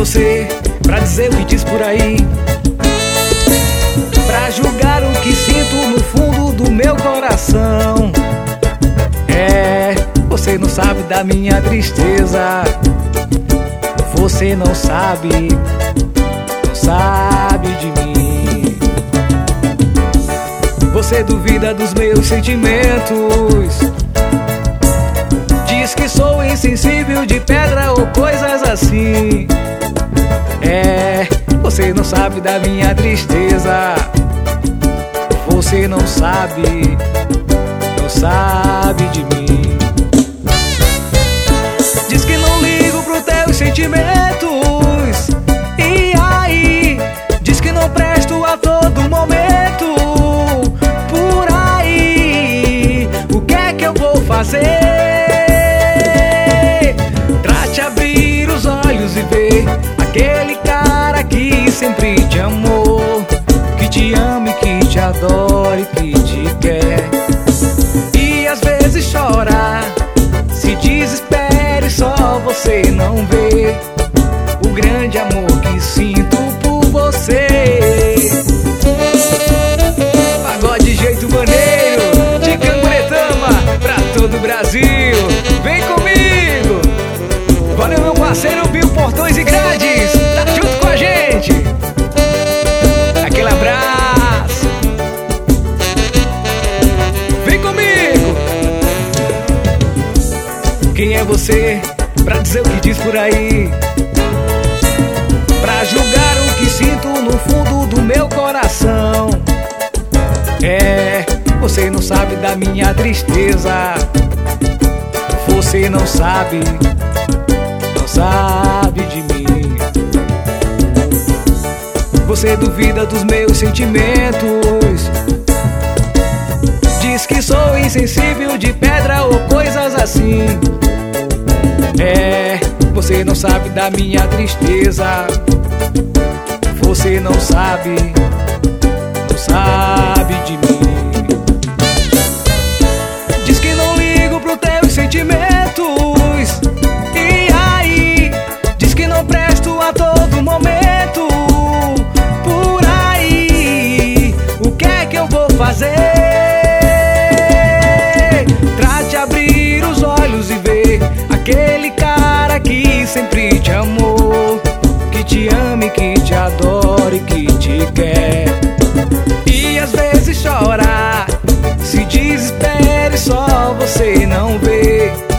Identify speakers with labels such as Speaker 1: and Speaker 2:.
Speaker 1: você pra dizer o que diz por aí, pra julgar o que sinto no fundo do meu coração? Você não sabe da minha tristeza, você não sabe de mim. Você duvida dos meus sentimentos, diz que sou insensível, de pedra ou coisas assim. Você não sabe da minha tristeza, você não sabe de mim. Diz que não ligo pros teus sentimentos, e aí diz que não presto a todo momento. Por aí, o que é que eu vou fazer? Trate abrir os olhos e ver aquele cara que sempre te amou, que te ama e que te adora e que te quer. E às vezes chora, se desespera e só você não vê o grande amor que sinto por você. Pagode de jeito maneiro, de Canguretama pra todo o Brasil. Vem comigo! Valeu, meu parceiro Bill Portões e Grades, tá junto com a gente. Aquele abraço. Vem comigo! Quem é você pra dizer o que diz por aí, pra julgar o que sinto no fundo do meu coração? Você não sabe da minha tristeza, você não sabe de mim. Você duvida dos meus sentimentos, diz que sou insensível, de pedra ou coisas assim. Você não sabe da minha tristeza, você não sabe de mim. Diz que não ligo pros teus sentimentos, e aí diz que não presto a todo momento. Por aí, o que é que eu vou fazer? Trate abrir os olhos e ver aquele cara que sempre te amou, que te ama e que te adora e que te quer. E às vezes chora, se desespera e só você não vê